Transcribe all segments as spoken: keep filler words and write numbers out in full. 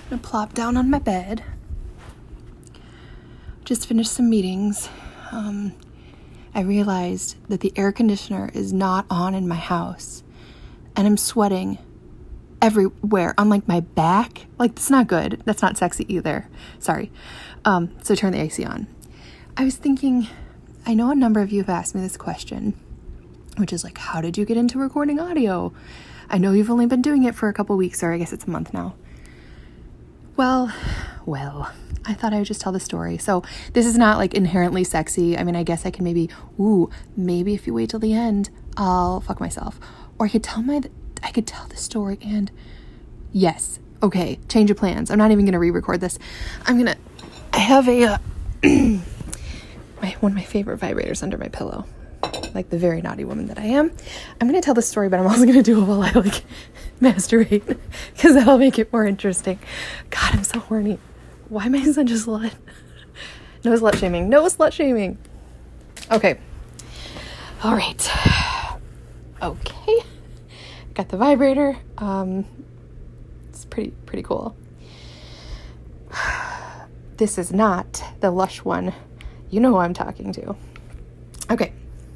I'm gonna plop down on my bed. Just finished some meetings. Um, I realized that the air conditioner is not on in my house, and I'm sweating everywhere on like my back. Like, that's not good. That's not sexy either. Sorry. Um, so turn the A C on. I was thinking, I know a number of you have asked me this question, which is like, how did you get into recording audio? I know you've only been doing it for a couple weeks, or I guess it's a month now. Well, well, I thought I would just tell the story. So this is not like inherently sexy. I mean, I guess I can maybe, ooh, maybe if you wait till the end, I'll fuck myself. Or I could tell my, I could tell the story and yes. Okay. Change of plans. I'm not even going to re-record this. I'm going to, I have a, uh, my, one of my favorite vibrators under my pillow. Like the very naughty woman that I am. I'm going to tell the story, but I'm also going to do it while I like masturbate because that'll make it more interesting. God, I'm so horny. Why am I such a slut? No slut shaming. No slut shaming. Okay. All right. Okay. Got the vibrator. Um, it's pretty, pretty cool. This is not the Lush one. You know who I'm talking to. Okay.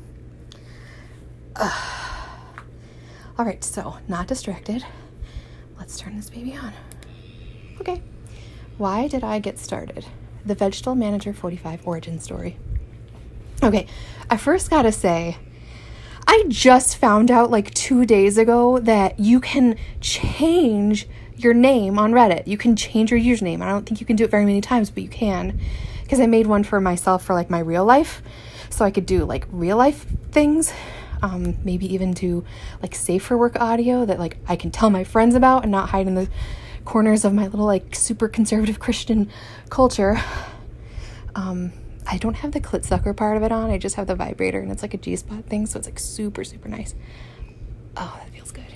Uh, all right, so not distracted. Let's turn this baby on. Okay. Why did I get started? The Vegetable Manager forty-five origin story. Okay, I first gotta say, I just found out like two days ago that you can change your name on Reddit. You can change your username. I don't think you can do it very many times, but you can. Because I made one for myself for like my real life. So I could do like real life things. Um, maybe even do like safe for work audio that like I can tell my friends about and not hide in the corners of my little like super conservative Christian culture. Um, I don't have the clit sucker part of it on. I just have the vibrator and it's like a G-spot thing. So it's like super, super nice. Oh, that feels good.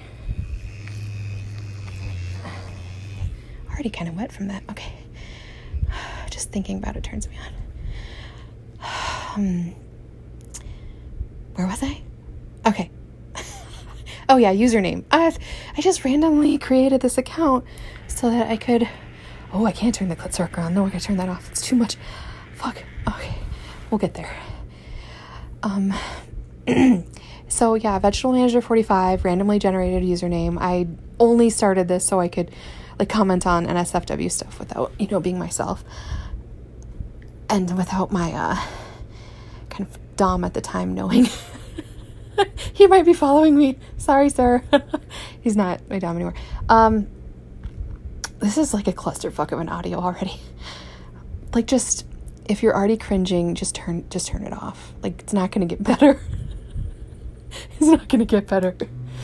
Already kind of wet from that. Okay. Just thinking about it turns me on. Um, where was I? Okay. Oh yeah, username. I I just randomly created this account so that I could. Oh, I can't turn the clit circle on. No, I gotta turn that off. It's too much. Fuck. Okay, we'll get there. Um. So yeah, Vegetable Manager forty-five, randomly generated username. I only started this so I could like comment on N S F W stuff without, you know, being myself, and without my uh kind of dom at the time knowing. He might be following me. Sorry, sir. He's not my dom anymore. Um, this is like a clusterfuck of an audio already. Like, just if you're already cringing, just turn just turn it off. Like, it's not gonna get better. It's not gonna get better.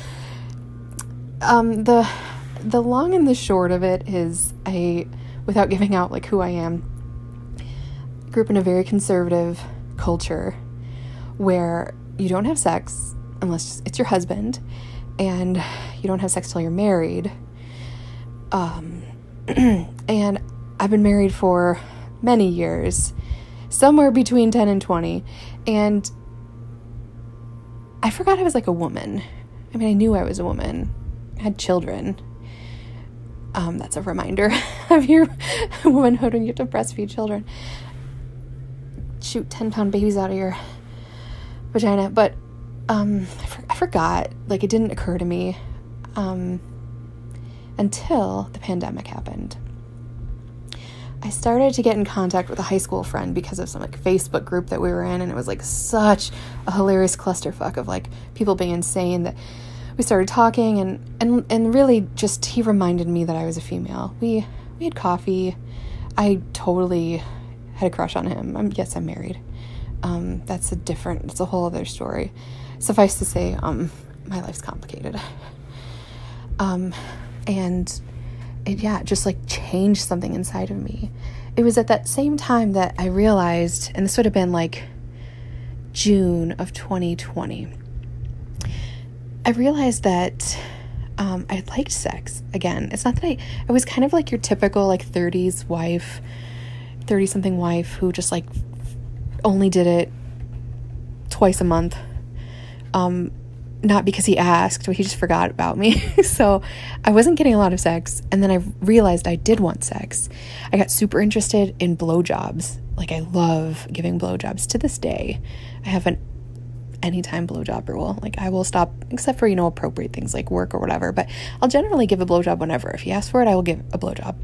Um, the the long and the short of it is, I, without giving out like who I am, grew up in a very conservative culture where you don't have sex unless it's your husband, and you don't have sex till you're married. Um, and I've been married for many years, somewhere between ten and twenty, and I forgot I was like a woman. I mean, I knew I was a woman. I had children. Um, that's a reminder of your womanhood when you have to breastfeed children. Shoot ten-pound babies out of your vagina, but um, I, for- I forgot, like, it didn't occur to me um, until the pandemic happened. I started to get in contact with a high school friend because of some, like, Facebook group that we were in, and it was, like, such a hilarious clusterfuck of, like, people being insane that we started talking, and, and, and really just, he reminded me that I was a female. We, we had coffee. I totally had a crush on him. I'm, yes, I'm married. Um, that's a different, it's a whole other story. Suffice to say, um, my life's complicated. Um, and it, yeah, it just like changed something inside of me. It was at that same time that I realized, and this would have been like June of twenty twenty, I realized that, um, I liked sex again. It's not that I, I was kind of like your typical like thirties wife, thirty something wife who just like only did it twice a month. Um, not because he asked, but he just forgot about me. So I wasn't getting a lot of sex. And then I realized I did want sex. I got super interested in blowjobs. Like, I love giving blowjobs to this day. I have an anytime blowjob rule. Like, I will stop, except for, you know, appropriate things like work or whatever, but I'll generally give a blowjob whenever. If you ask for it, I will give a blowjob.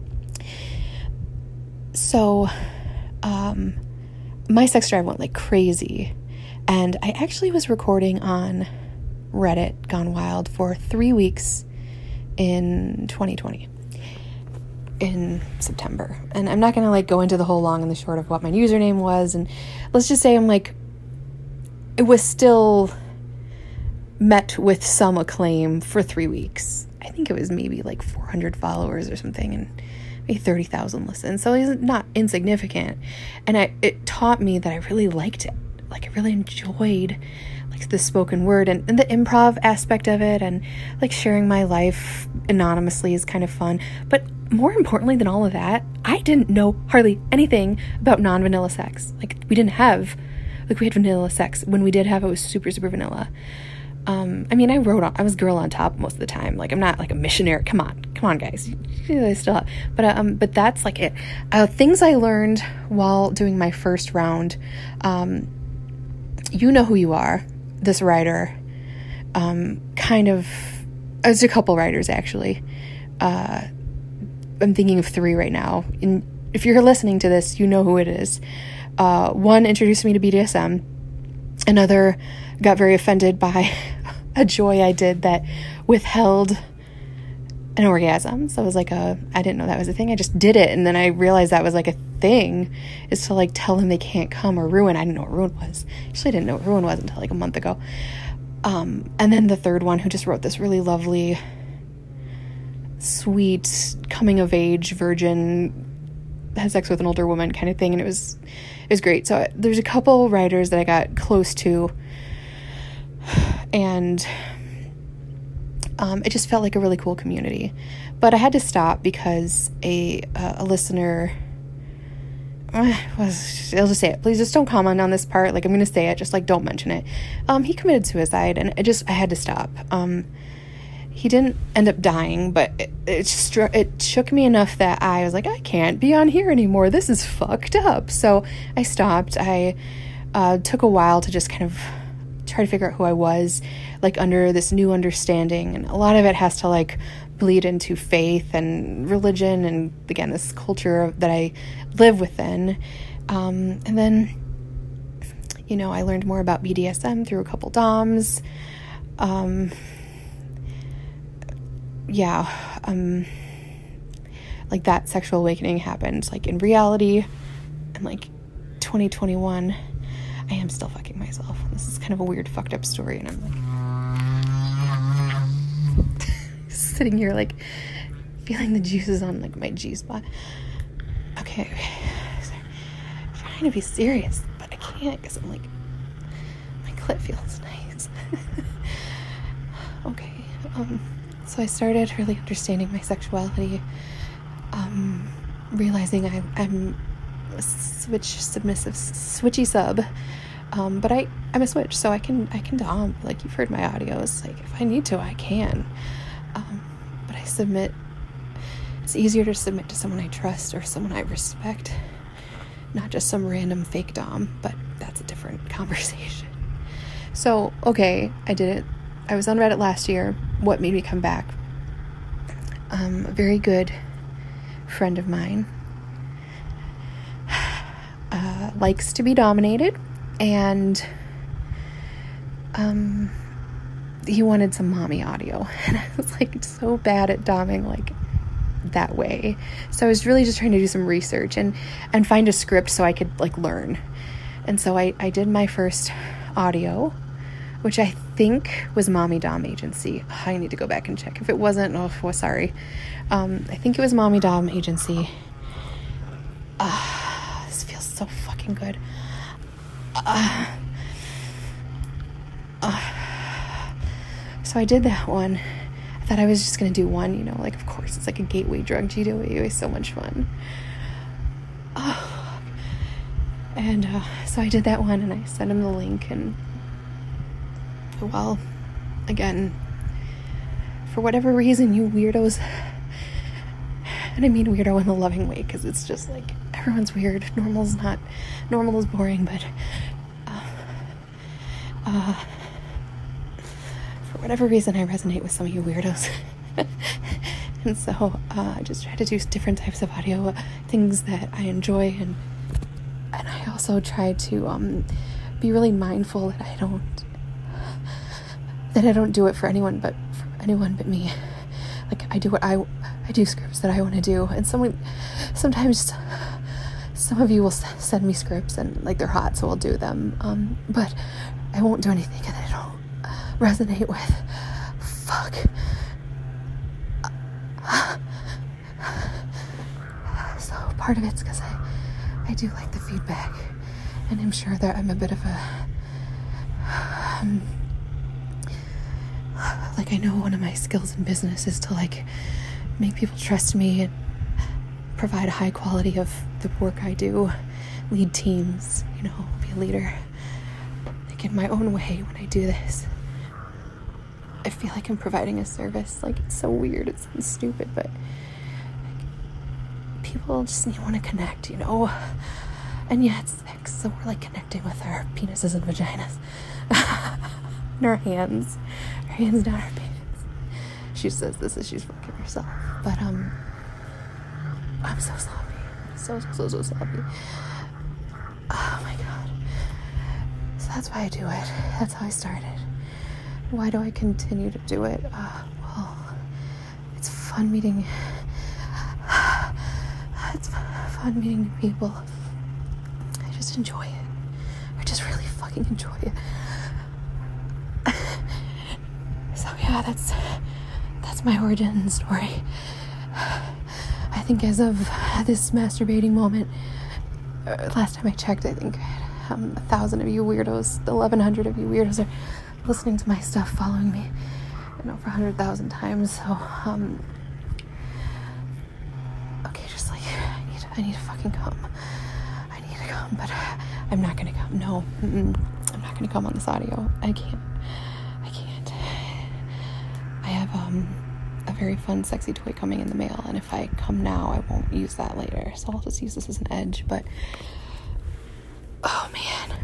So, um, my sex drive went like crazy. And I actually was recording on Reddit Gone Wild for three weeks in twenty twenty. In September. And I'm not going to like go into the whole long and the short of what my username was. And let's just say I'm like, it was still met with some acclaim for three weeks. I think it was maybe like four hundred followers or something and maybe thirty thousand listens. So it's not insignificant. And I, it taught me that I really liked it. Like, I really enjoyed like the spoken word and, and the improv aspect of it, and like sharing my life anonymously is kind of fun. But more importantly than all of that, I didn't know hardly anything about non-vanilla sex. Like, we didn't have, like, we had vanilla sex. When we did have it, it was super, super vanilla. Um, I mean, I wrote on, I was girl on top most of the time. Like, I'm not like a missionary. Come on, come on, guys. I still have, but, um, but that's like it. Uh, things I learned while doing my first round, um, You Know Who You Are, this writer, um, kind of, there's a couple writers actually. Uh, I'm thinking of three right now. And if you're listening to this, you know who it is. Uh, one introduced me to B D S M. Another got very offended by a joy I did that withheld an orgasm. So it was like a, I didn't know that was a thing. I just did it. And then I realized that was like a thing, is to like tell them they can't come or ruin. I didn't know what ruin was. Actually, I didn't know what ruin was until like a month ago. Um, and then the third one, who just wrote this really lovely, sweet, coming of age, virgin, had sex with an older woman kind of thing. And it was, it was great. So there's a couple writers that I got close to, and um, it just felt like a really cool community. But I had to stop because a uh, a listener uh, was, I'll just say it. Please just don't comment on this part. Like, I'm going to say it. Just like, don't mention it. Um, he committed suicide, and it just, I had to stop. Um, he didn't end up dying, but it, it just, it shook me enough that I was like, I can't be on here anymore. This is fucked up. So I stopped. I uh, took a while to just kind of try to figure out who I was, like, under this new understanding. And a lot of it has to like bleed into faith and religion, and again, this culture that I live within. Um, and then, you know, I learned more about B D S M through a couple doms. Um, yeah, um, like that sexual awakening happened like in reality, and like twenty twenty-one, I am still fucking myself. This is kind of a weird fucked up story, and I'm like sitting here like feeling the juices on like my G-spot. Okay, okay. Sorry. I'm trying to be serious, but I can't because I'm like, my clit feels nice. Okay, um, so I started really understanding my sexuality, um, realizing I, I'm a switch submissive, switchy sub, um, but I, I'm a switch, so I can, I can dom, like you've heard my audios, like if I need to, I can, um, but I submit. It's easier to submit to someone I trust or someone I respect, not just some random fake dom, but that's a different conversation. So, okay, I did it. I was on Reddit last year. What made me come back? Um, a very good friend of mine uh, likes to be dominated, and um, he wanted some mommy audio, and I was like so bad at doming like that way. So I was really just trying to do some research and and find a script so I could like learn. And so I, I did my first audio, which I think was Mommy Dom Agency. I need to go back and check. If it wasn't, oh, well, sorry. Um, I think it was Mommy Dom Agency. Uh, this feels so fucking good. Uh, uh, so I did that one. I thought I was just going to do one, you know, like, of course, it's like a gateway drug. G W A is so much fun. Oh. And uh, so I did that one, and I sent him the link, and well, again, for whatever reason, you weirdos, and I mean weirdo in a loving way, because it's just like, everyone's weird. Normal's not, normal is boring, but, uh, uh, for whatever reason, I resonate with some of you weirdos. And so, uh, I just try to do different types of audio, things that I enjoy, and, and I also try to, um, be really mindful that I don't, that I don't do it for anyone but, for anyone but me. Like, I do what I, I do scripts that I want to do, and someone, sometimes, some of you will s- send me scripts, and, like, they're hot, so I'll do them, um, but I won't do anything that I don't resonate with. Fuck. So part of it's because I, I do like the feedback, and I'm sure that I'm a bit of a, um, like, I know one of my skills in business is to, like, make people trust me and provide a high quality of the work I do, lead teams, you know, be a leader. Like, in my own way, when I do this, I feel like I'm providing a service. Like, it's so weird, it sounds stupid, but like, people just want to connect, you know? And yeah, it's sex, so we're like connecting with our penises and vaginas. And our hands. Our hands down our pants. She says this as she's fucking herself. But, um, I'm so sloppy. So, so, so, so sloppy. Oh my god. So that's why I do it. That's how I started. Why do I continue to do it? Uh, well, it's fun meeting. It's fun meeting new people. I just enjoy it. I just really fucking enjoy it. So yeah, that's that's my origin story. I think as of this masturbating moment, uh, last time I checked, I think um, a thousand of you weirdos, eleven hundred of you weirdos are listening to my stuff, following me, and over a hundred thousand times. So, um, okay, just like I need, I need to fucking come. I need to come, but I'm not gonna come. No, mm-mm. I'm not gonna come on this audio. I can't. I can't. I have um a very fun, sexy toy coming in the mail, and if I come now, I won't use that later. So I'll just use this as an edge. But oh man.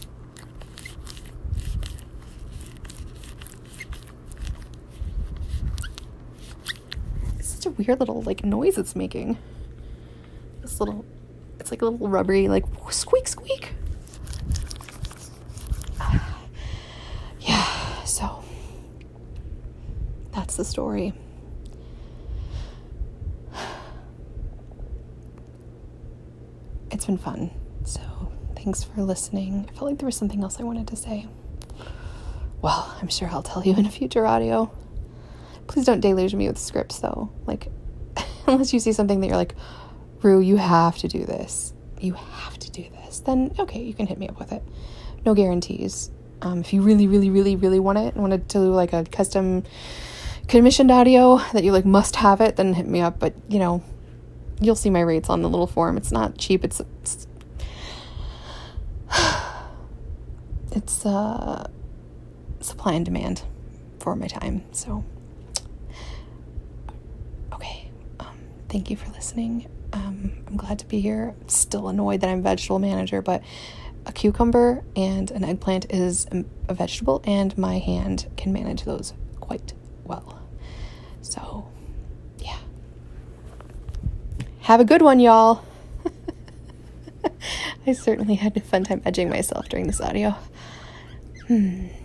A weird little like noise it's making. This little, it's like a little rubbery like squeak squeak. Yeah, so that's the story. It's been fun. So thanks for listening. I felt like there was something else I wanted to say. Well, I'm sure I'll tell you in a future audio. Please don't deluge me with scripts, though. Like, unless you see something that you're like, Rue, you have to do this. You have to do this. Then, okay, you can hit me up with it. No guarantees. Um, if you really, really, really, really want it and wanted to do, like, a custom commissioned audio that you, like, must have it, then hit me up. But, you know, you'll see my rates on the little form. It's not cheap. It's, it's, it's uh, supply and demand for my time. So, thank you for listening. Um, I'm glad to be here. I'm still annoyed that I'm vegetable manager, but a cucumber and an eggplant is a vegetable, and my hand can manage those quite well. So, yeah. Have a good one, y'all. I certainly had a fun time edging myself during this audio. Hmm.